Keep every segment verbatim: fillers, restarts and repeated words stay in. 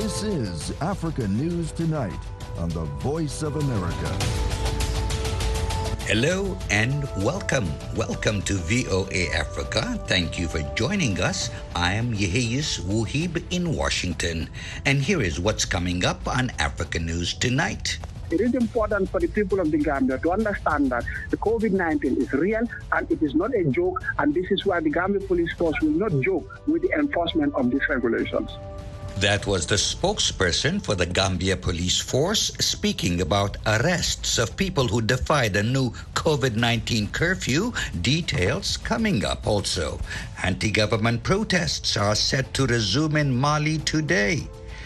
This is Africa News Tonight on the Voice of America. Hello and welcome. Welcome to V O A Africa. Thank you for joining us. I am Yeheyus Wuhib in Washington. And here is what's coming up on Africa News Tonight. It is important for the people of the Gambia to understand that the COVID nineteen is real and it is not a joke, and this is why the Gambia Police Force will not joke with the enforcement of these regulations. That was the spokesperson for the Gambia Police Force speaking about arrests of people who defied a new COVID nineteen curfew. Details coming up also. Anti-government protests are set to resume in Mali today.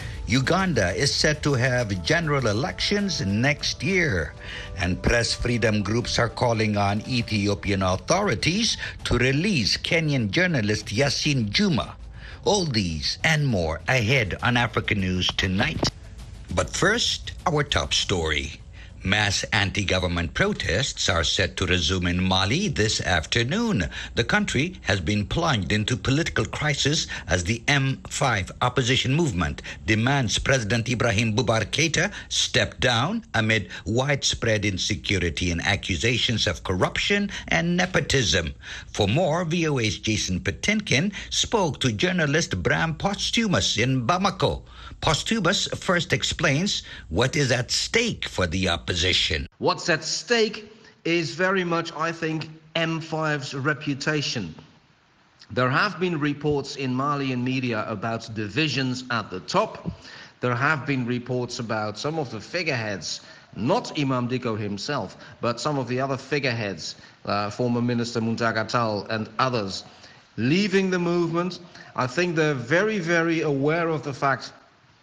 Uganda is set to have general elections next year. And press freedom groups are calling on Ethiopian authorities to release Kenyan journalist Yasin Juma. All these and more ahead on Africa News Tonight. But first, our top story. Mass anti-government protests are set to resume in Mali this afternoon. The country has been plunged into political crisis as the M five opposition movement demands President Ibrahim Boubacar Keita step down amid widespread insecurity and accusations of corruption and nepotism. For more, V O A's Jason Patinkin spoke to journalist Bram Posthumus in Bamako. Posthumus first explains what is at stake for the opposition. What's at stake is very much, I think, M five's reputation. There have been reports in Malian media about divisions at the top. There have been reports about some of the figureheads, not Imam Dicko himself, but some of the other figureheads, uh, former Minister Muntaga Tall and others, leaving the movement. I think they're very, very aware of the fact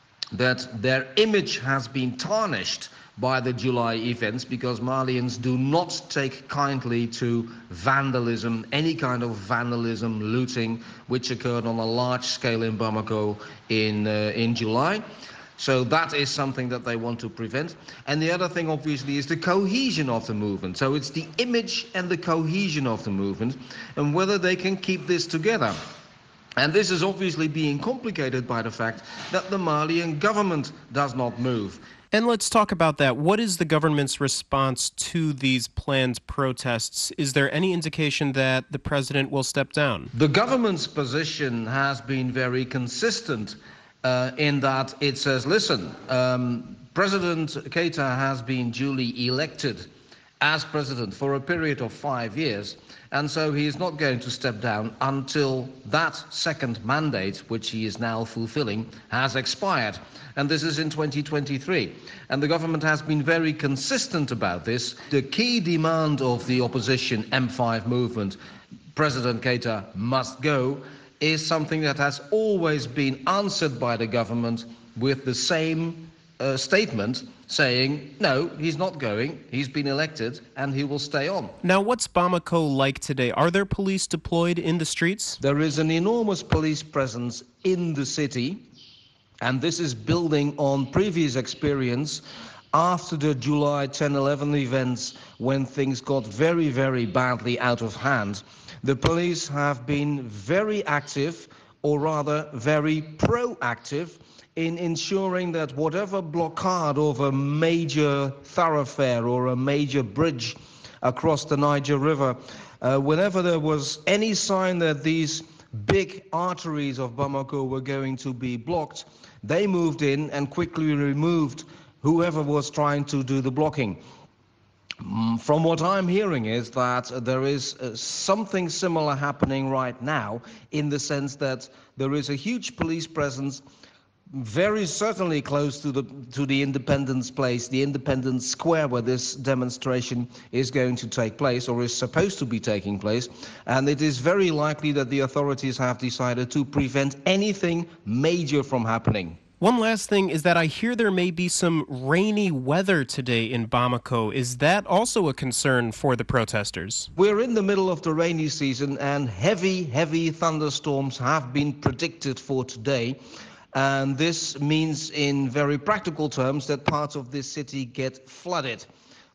that their image has been tarnished by the July events, because Malians do not take kindly to vandalism, any kind of vandalism, looting, which occurred on a large scale in Bamako in, uh, in July. So that is something that they want to prevent. And the other thing, obviously, is the cohesion of the movement. So it's the image and the cohesion of the movement, and whether they can keep this together. And this is obviously being complicated by the fact that the Malian government does not move. And let's talk about that. What is the government's response to these planned protests? Is there any indication that the president will step down? The government's position has been very consistent uh, in that it says, listen, um, President Keita has been duly elected as president for a period of five years. And so he is not going to step down until that second mandate, which he is now fulfilling, has expired. And this is in twenty twenty-three. And the government has been very consistent about this. The key demand of the opposition M five movement, President Keita must go, is something that has always been answered by the government with the same uh, statement, saying, no, he's not going, he's been elected, and he will stay on. Now, what's Bamako like today? Are there police deployed in the streets? There is an enormous police presence in the city, and this is building on previous experience after the July ten eleven events, when things got very, very badly out of hand. The police have been very active, or rather very proactive, in ensuring that whatever blockade of a major thoroughfare or a major bridge across the Niger River, uh, whenever there was any sign that these big arteries of Bamako were going to be blocked, they moved in and quickly removed whoever was trying to do the blocking. From what I'm hearing is that there is uh, something similar happening right now, in the sense that there is a huge police presence very certainly close to the to the Independence Place, the Independence Square, where this demonstration is going to take place, or is supposed to be taking place. And it is very likely that the authorities have decided to prevent anything major from happening. One last thing is that I hear there may be some rainy weather today in Bamako. Is that also a concern for the protesters? We're in the middle of the rainy season, and heavy, heavy thunderstorms have been predicted for today. And this means, in very practical terms, that parts of this city get flooded.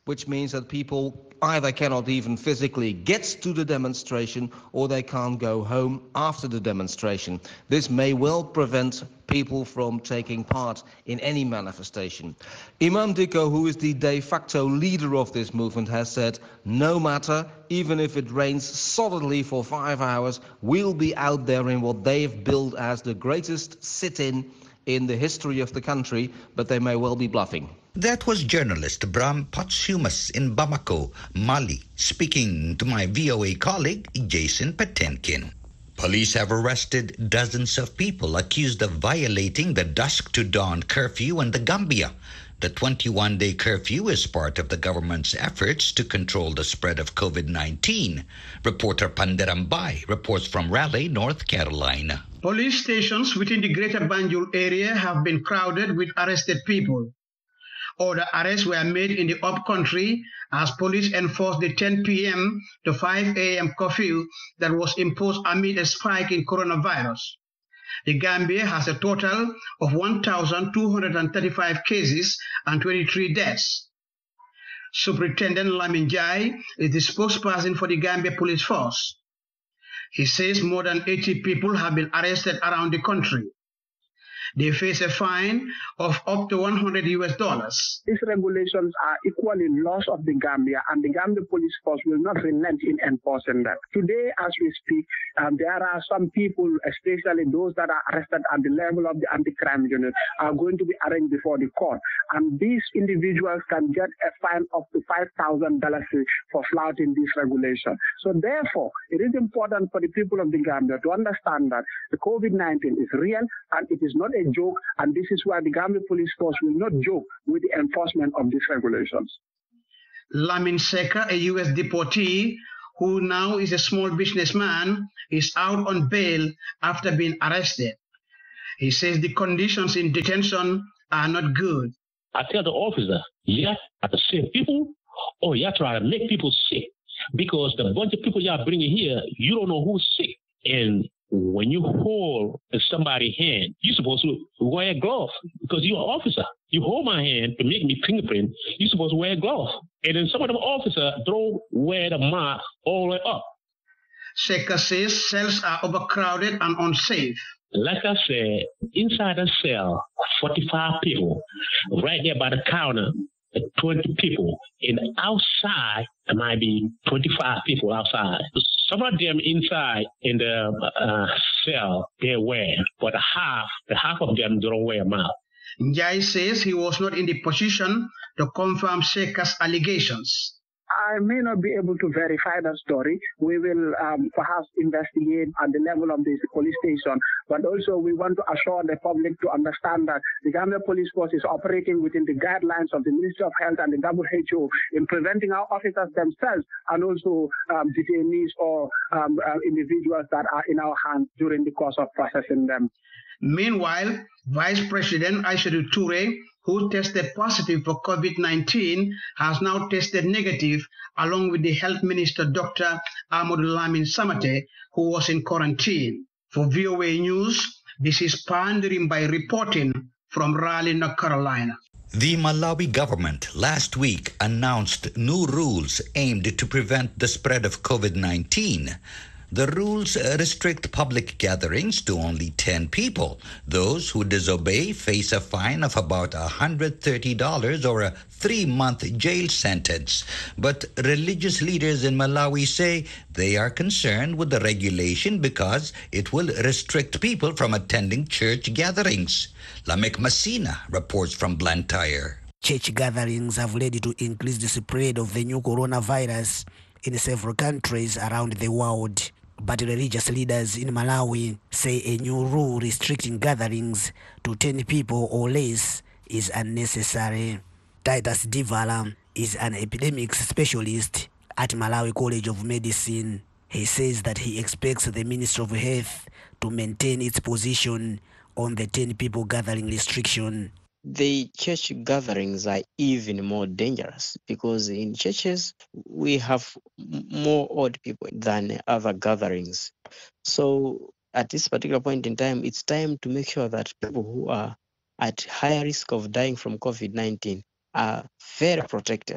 which means that people either cannot even physically get to the demonstration or they can't go home after the demonstration. This may well prevent people from taking part in any manifestation. Imam Dicko, who is the de facto leader of this movement, has said, no matter, even if it rains solidly for five hours, we'll be out there in what they've billed as the greatest sit-in in the history of the country, but they may well be bluffing. That was journalist Bram Potsumas in Bamako, Mali, speaking to my V O A colleague Jason Patenkin. Police have arrested dozens of people accused of violating the dusk to dawn curfew in the Gambia. The twenty-one day curfew is part of the government's efforts to control the spread of COVID nineteen. Reporter Panderambai reports from Raleigh, North Carolina. Police stations within the Greater Banjul area have been crowded with arrested people. Other arrests were made in the upcountry as police enforced the ten p.m. to five a.m. curfew that was imposed amid a spike in coronavirus. The Gambia has a total of one thousand two hundred thirty-five cases and twenty-three deaths. Superintendent Lamin Jai is the spokesperson for the Gambia Police Force. He says more than eighty people have been arrested around the country. They face a fine of up to one hundred U S dollars. These regulations are equally laws of the Gambia, and the Gambia Police Force will not relent in enforcing them. Today, as we speak, um, there are some people, especially those that are arrested at the level of the anti-crime unit, are going to be arraigned before the court. And these individuals can get a fine up to five thousand dollars for flouting this regulation. So therefore, it is important for the people of the Gambia to understand that the COVID nineteen is real and it is not a joke, and this is why the Gambia Police Force will not joke with the enforcement of these regulations. Lamin Seka, a U S deportee who now is a small businessman, is out on bail after being arrested. He says the conditions in detention are not good. I tell the officer, you have to save people or you have to try to make people sick, because the bunch of people y'all bringing here, you don't know who's sick. And when you hold somebody's hand, you're supposed to wear a glove because you're an officer. You hold my hand to make me fingerprint, you're supposed to wear a glove. And then some of them officers don't wear the mask all the way up. Seka says cells are overcrowded and unsafe. Like I said, inside a cell, forty-five people, right there by the counter, twenty people. And outside, there might be twenty-five people outside. Some of them inside in the uh, cell, they wear, but half, the half of them don't wear a mask. Njai says he was not in the position to confirm Seka's allegations. I may not be able to verify that story. We will um, perhaps investigate at the level of the police station, but also we want to assure the public to understand that the Gambia Police Force is operating within the guidelines of the Ministry of Health and the W H O in preventing our officers themselves and also um, detainees or um, uh, individuals that are in our hands during the course of processing them. Meanwhile, Vice President Aïssatou Touré, who tested positive for COVID nineteen, has now tested negative, along with the Health Minister, Doctor Amadou Lamin Samate, who was in quarantine. For V O A News, this is Pandering by reporting from Raleigh, North Carolina. The Malawi government last week announced new rules aimed to prevent the spread of COVID nineteen. The rules restrict public gatherings to only ten people. Those who disobey face a fine of about one hundred thirty dollars or a three-month jail sentence. But religious leaders in Malawi say they are concerned with the regulation because it will restrict people from attending church gatherings. Lamek Masina reports from Blantyre. Church gatherings have led to increase the spread of the new coronavirus in several countries around the world. But religious leaders in Malawi say a new rule restricting gatherings to ten people or less is unnecessary. Titus Divala is an epidemics specialist at Malawi College of Medicine. He says that he expects the Ministry of Health to maintain its position on the ten people gathering restriction. The church gatherings are even more dangerous because in churches we have more old people than other gatherings. So at this particular point in time, it's time to make sure that people who are at higher risk of dying from COVID nineteen are very protected.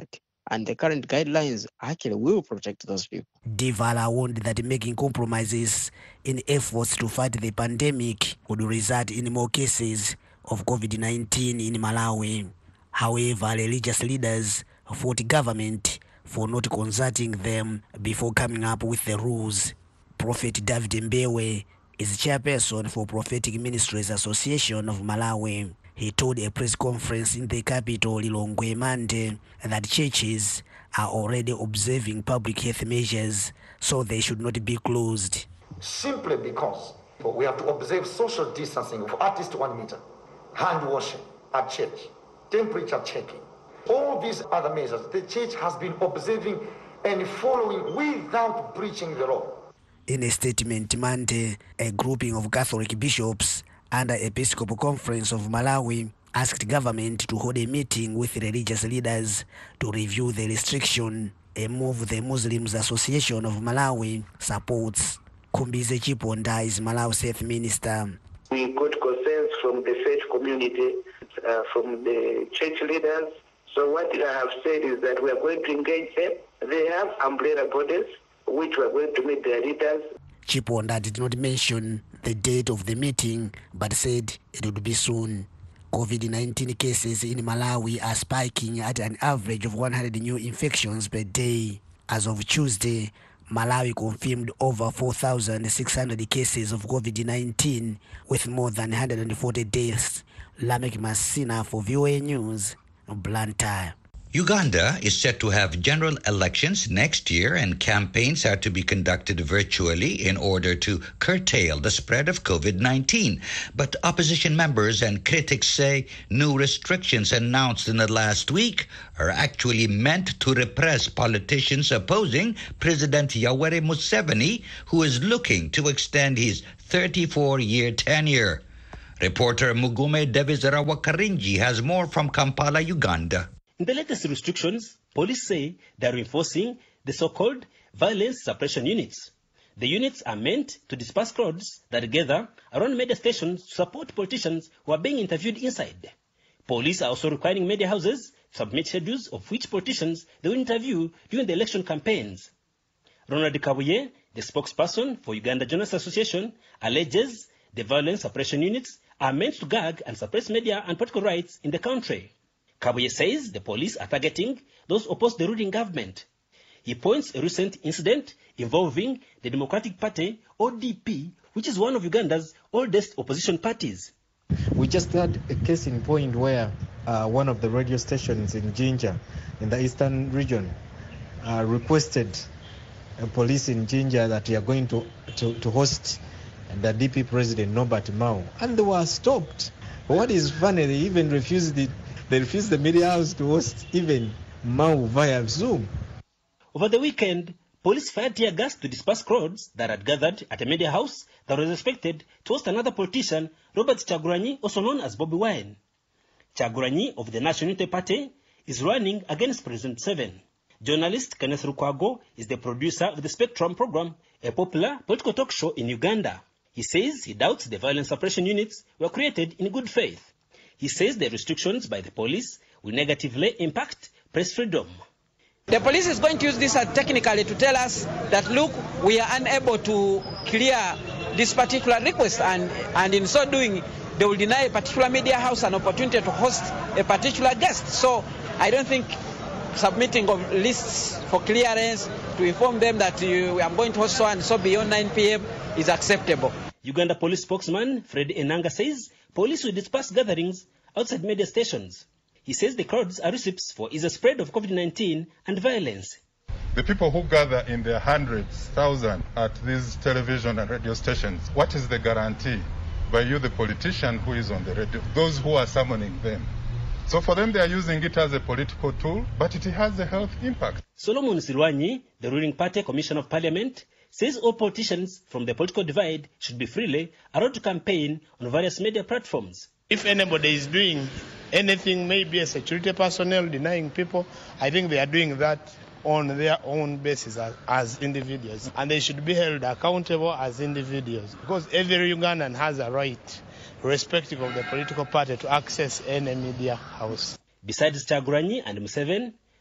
And the current guidelines actually will protect those people. Divala warned that making compromises in efforts to fight the pandemic would result in more cases of COVID nineteen in Malawi. However, religious leaders fought government for not consulting them before coming up with the rules. Prophet David Mbewe is chairperson for Prophetic Ministries Association of Malawi. He told a press conference in the capital, Lilongwe, Monday, that churches are already observing public health measures, so they should not be closed. Simply because we have to observe social distancing of at least one meter, hand washing at church, temperature checking. All these other measures the church has been observing and following without breaching the law. In a statement Monday, a grouping of Catholic bishops under Episcopal Conference of Malawi asked government to hold a meeting with religious leaders to review the restriction, a move the Muslims Association of Malawi supports. Kumbize Chiponda is Malawi's health minister. We got concerns from the faith community, uh, from the church leaders. So what I have said is that we are going to engage them. They have umbrella bodies, which we are going to meet their leaders. Chiponda did not mention the date of the meeting, but said it would be soon. COVID nineteen cases in Malawi are spiking at an average of one hundred new infections per day. As of Tuesday, Malawi confirmed over four thousand six hundred cases of COVID nineteen, with more than one hundred forty deaths. Lamek Masina for V O A News, Blantyre. Uganda is set to have general elections next year, and campaigns are to be conducted virtually in order to curtail the spread of COVID nineteen. But opposition members and critics say new restrictions announced in the last week are actually meant to repress politicians opposing President Yoweri Museveni, who is looking to extend his thirty-four-year tenure. Reporter Mugume Devizara Karinji has more from Kampala, Uganda. In the latest restrictions, police say they are reinforcing the so-called violence suppression units. The units are meant to disperse crowds that gather around media stations to support politicians who are being interviewed inside. Police are also requiring media houses to submit schedules of which politicians they will interview during the election campaigns. Ronald Kabuye, the spokesperson for Uganda Journalists Association, alleges the violence suppression units are meant to gag and suppress media and political rights in the country. Kabuye says the police are targeting those opposed to the ruling government. He points a recent incident involving the Democratic Party, O D P, which is one of Uganda's oldest opposition parties. We just had a case in point where uh, one of the radio stations in Jinja, in the eastern region, uh, requested uh, police in Jinja that they are going to, to, to host the D P president, Norbert Mao, and they were stopped. What is funny, they even refused the They refused the media house to host even Mao via Zoom. Over the weekend, police fired tear gas to disperse crowds that had gathered at a media house that was expected to host another politician, Robert Kyagulanyi, also known as Bobi Wine. Kyagulanyi of the National Unity Party is running against President Museveni. Journalist Kenneth Lukwago is the producer of the Spectrum program, a popular political talk show in Uganda. He says he doubts the violence suppression units were created in good faith. He says the restrictions by the police will negatively impact press freedom. The police is going to use this technically to tell us that, look, we are unable to clear this particular request, and, and in so doing, they will deny a particular media house an opportunity to host a particular guest. So I don't think submitting of lists for clearance to inform them that you are going to host so and so beyond nine p m is acceptable. Uganda police spokesman Fred Enanga says police will disperse gatherings outside media stations. He says the crowds are recipients for the spread of COVID nineteen and violence. The people who gather in their hundreds, thousands at these television and radio stations, what is the guarantee by you, the politician who is on the radio, those who are summoning them? So for them, they are using it as a political tool, but it has a health impact. Solomon Sirwanyi, the ruling party commissioner of parliament, says all politicians from the political divide should be freely allowed to campaign on various media platforms. If anybody is doing anything, maybe a security personnel denying people, I think they are doing that on their own basis as, as individuals. And they should be held accountable as individuals, because every Ugandan has a right, irrespective of the political party, to access any media house. Besides Kyagulanyi and Museveni,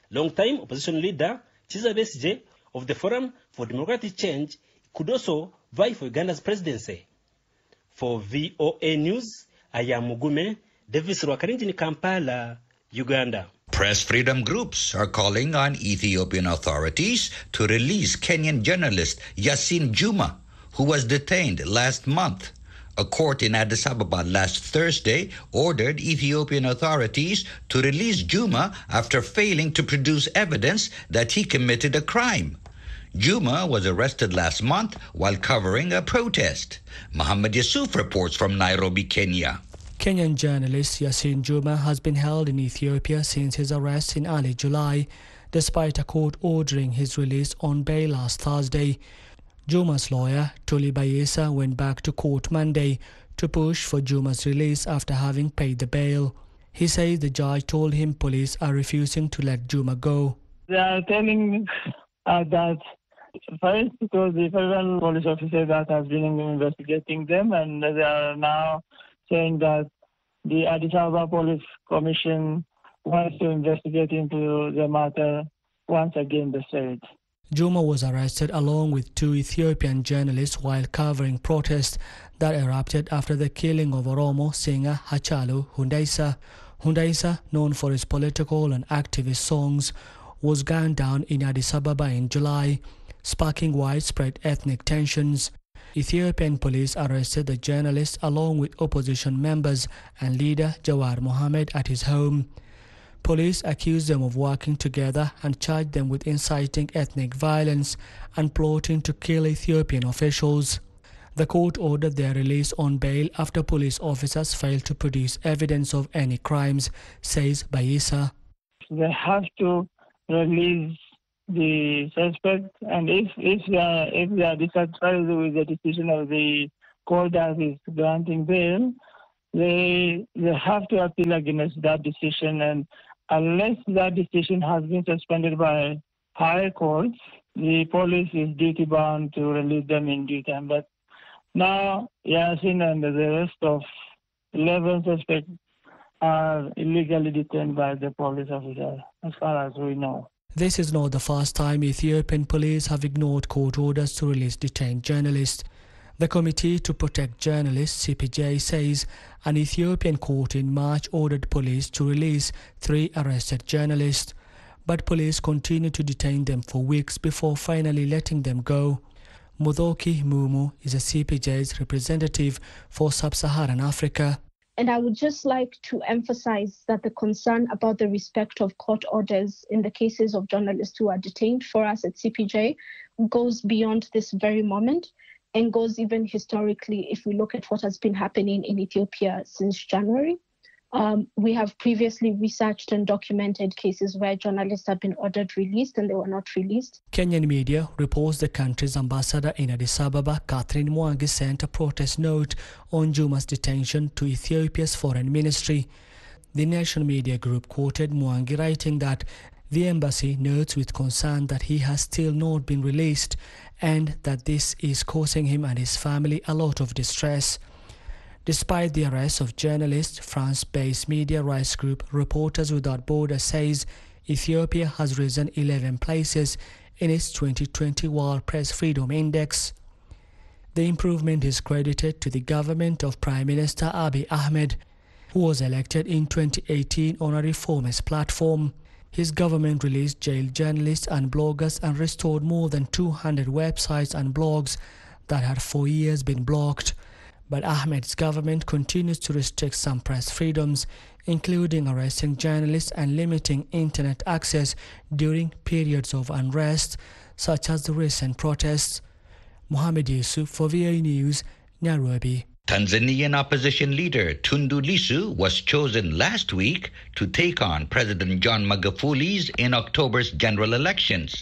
Long-time opposition leader Kizza Besigye of the Forum for Democratic Change could also vie for Uganda's presidency. For V O A News, I am Mugume Davis Rwakarinji in Kampala, Uganda. Press freedom groups are calling on Ethiopian authorities to release Kenyan journalist Yasin Juma, who was detained last month. A court in Addis Ababa last Thursday ordered Ethiopian authorities to release Juma after failing to produce evidence that he committed a crime. Juma was arrested last month while covering a protest. Muhammad Yusuf reports from Nairobi, Kenya. Kenyan journalist Yasin Juma has been held in Ethiopia since his arrest in early July, despite a court ordering his release on bail last Thursday. Juma's lawyer, Tuli Bayesa, went back to court Monday to push for Juma's release after having paid the bail. He says the judge told him police are refusing to let Juma go. They are telling uh, that first it was the federal police officer that has been investigating them, and they are now saying that the Addis Ababa Police Commission wants to investigate into the matter once again, they said. Juma was arrested along with two Ethiopian journalists while covering protests that erupted after the killing of Oromo singer Hachalu Hundeisa. Hundeisa, known for his political and activist songs, was gunned down in Addis Ababa in July, sparking widespread ethnic tensions. Ethiopian police arrested the journalist along with opposition members and leader Jawar Mohammed at his home. Police accused them of working together and charged them with inciting ethnic violence and plotting to kill Ethiopian officials. The court ordered their release on bail after police officers failed to produce evidence of any crimes, says Bayesa. They have to release the suspect, and if if they are, if they are dissatisfied with the decision of the court that is granting bail, they they have to appeal against that decision, and unless that decision has been suspended by higher courts, the police is duty bound to release them in due time. But now Yasin and the rest of eleven suspects are illegally detained by the police officer, as far as we know. This is not the first time Ethiopian police have ignored court orders to release detained journalists. The Committee to Protect Journalists, C P J, says an Ethiopian court in March ordered police to release three arrested journalists, but police continued to detain them for weeks before finally letting them go. Mudhoki Mumu is a C P J's representative for Sub-Saharan Africa. And I would just like to emphasize that the concern about the respect of court orders in the cases of journalists who are detained for us at C P J goes beyond this very moment and goes even historically if we look at what has been happening in Ethiopia since January. Um, we have previously researched and documented cases where journalists have been ordered released and they were not released. Kenyan media reports the country's ambassador in Addis Ababa, Catherine Mwangi, sent a protest note on Juma's detention to Ethiopia's foreign ministry. The nation media group quoted Mwangi writing that the embassy notes with concern that he has still not been released and that this is causing him and his family a lot of distress. Despite the arrest of journalists, France-based media rights group Reporters Without Borders says Ethiopia has risen eleven places in its twenty twenty World Press Freedom Index. The improvement is credited to the government of Prime Minister Abiy Ahmed, who was elected in twenty eighteen on a reformist platform. His government released jailed journalists and bloggers and restored more than two hundred websites and blogs that had for years been blocked. But Ahmed's government continues to restrict some press freedoms, including arresting journalists and limiting internet access during periods of unrest, such as the recent protests. Mohammed Yusuf for V O A News, Nairobi. Tanzanian opposition leader Tundu Lissu was chosen last week to take on President John Magufuli's in October's general elections.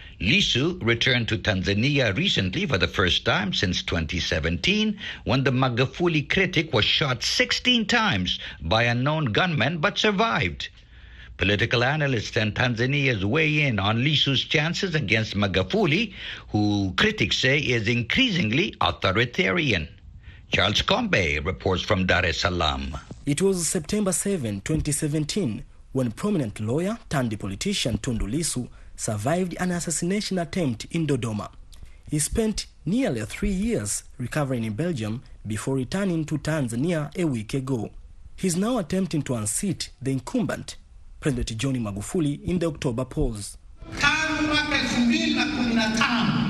Lissu returned to Tanzania recently for the first time since twenty seventeen, when the Magufuli critic was shot sixteen times by unknown gunmen but survived. Political analysts and Tanzanians weigh in on Lissu's chances against Magufuli, who critics say is increasingly authoritarian. Charles Combe reports from Dar es Salaam. It was September seventh, twenty seventeen, when prominent lawyer turned politician Tundu Lissu survived an assassination attempt in Dodoma. He spent nearly three years recovering in Belgium before returning to Tanzania a week ago. He is now attempting to unseat the incumbent, President John Magufuli, in the October polls. Tangu mwaka elfu mbili na kumi na tano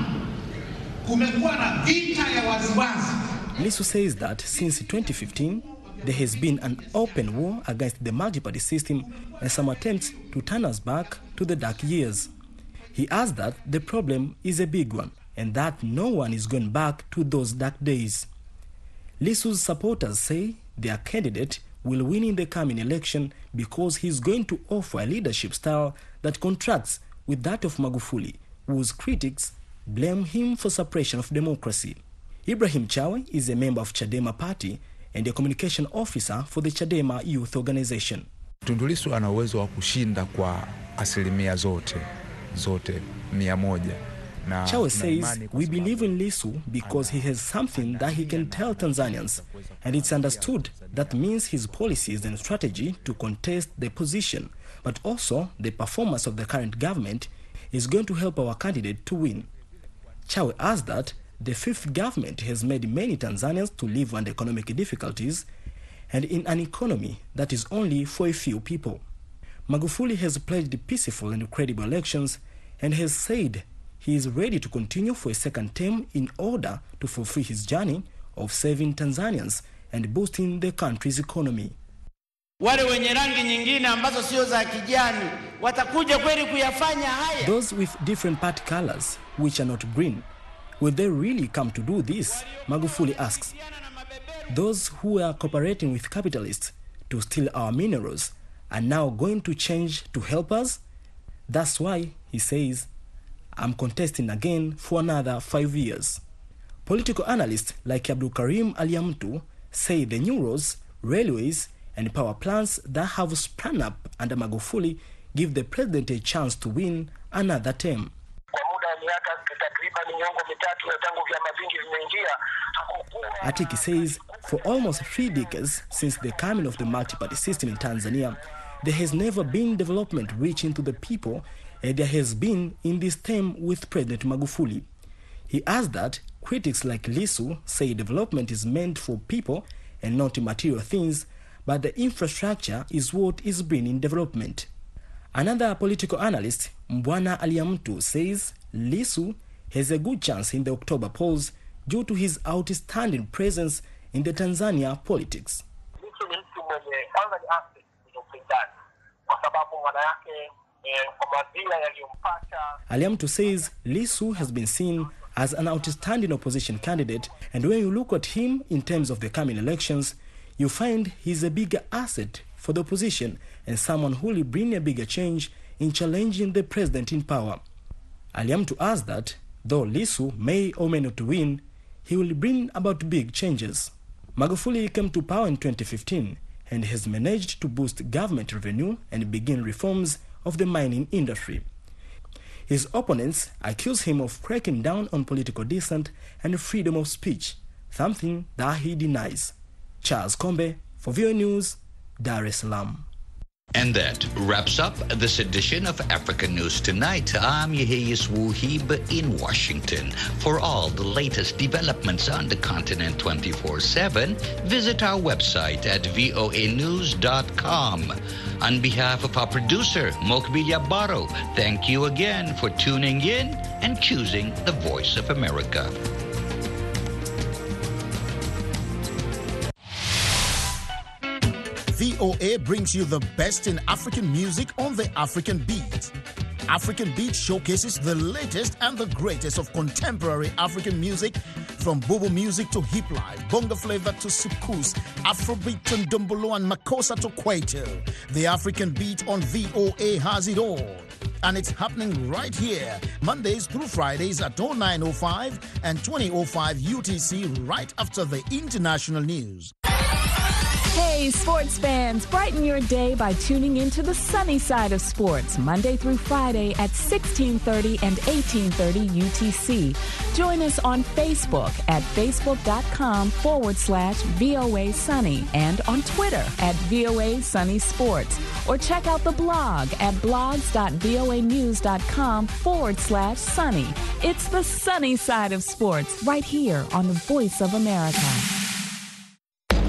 kumekuwa na vita ya waziwazi. Lissu says that since twenty fifteen, there has been an open war against the multi-party system and some attempts to turn us back to the dark years. He adds that the problem is a big one and that no one is going back to those dark days. Lissu's supporters say their candidate will win in the coming election because he's going to offer a leadership style that contrasts with that of Magufuli, whose critics blame him for suppression of democracy. Ibrahim Chawe is a member of Chadema party and a communication officer for the Chadema Youth Organization. Tundu Lissu ana uwezo wa kushinda kwa asilimia zote, zote mia moja. Chawe says, we believe in Lissu because he has something that he can tell Tanzanians, and it's understood that means his policies and strategy to contest the position, but also the performance of the current government is going to help our candidate to win. Chawe adds that the fifth government has made many Tanzanians to live under economic difficulties and in an economy that is only for a few people. Magufuli has pledged peaceful and credible elections and has said he is ready to continue for a second term in order to fulfill his journey of saving Tanzanians and boosting the country's economy. Wale wenye rangi nyingine ambazo sio za kijani watakuja kweli kuyafanya haya. Those with different party colors which are not green, will they really come to do this? Magufuli asks. Those who are cooperating with capitalists to steal our minerals are now going to change to help us? That's why, he says, I'm contesting again for another five years. Political analysts like Abdul Karim Aliamtu say the new roads, railways, and power plants that have sprung up under Magufuli give the president a chance to win another term. Atiki says, for almost three decades since the coming of the multi-party system in Tanzania, there has never been development reaching to the people as there has been in this term with President Magufuli. He adds that critics like Lissu say development is meant for people and not material things, but the infrastructure is what is bringing development. Another political analyst, Mbwana Aliamtu, says Lissu has a good chance in the October polls due to his outstanding presence in the Tanzania politics. Aliamtu says Lissu has been seen as an outstanding opposition candidate, and when you look at him in terms of the coming elections, you find he's a bigger asset for the opposition and someone who will bring a bigger change in challenging the president in power. Aliamtu adds that though Lissu may or may not win, he will bring about big changes. Magufuli came to power in twenty fifteen and has managed to boost government revenue and begin reforms of the mining industry. His opponents accuse him of cracking down on political dissent and freedom of speech, something that he denies. Charles Kombe, for V O A News, Dar es Salaam. And that wraps up this edition of African News Tonight. I'm Yeheyes Wuhib in Washington. For all the latest developments on the continent twenty-four seven, visit our website at voa news dot com. On behalf of our producer, Mokbilia Baro, thank you again for tuning in and choosing the Voice of America. V O A brings you the best in African music on the African Beat. African Beat showcases the latest and the greatest of contemporary African music, from Bobo music to hip life, bongo flavor to soukous, Afrobeat to Ndombolo and Makossa to Kwaito. The African Beat on V O A has it all. And it's happening right here, Mondays through Fridays at oh nine oh five and twenty oh five U T C, right after the international news. Hey, sports fans, brighten your day by tuning into the sunny side of sports, Monday through Friday at sixteen thirty and eighteen thirty U T C. Join us on Facebook at facebook.com forward slash VOA Sunny and on Twitter at VOA Sunny Sports. Or check out the blog at blogs.voanews.com forward slash sunny. It's the sunny side of sports right here on the Voice of America.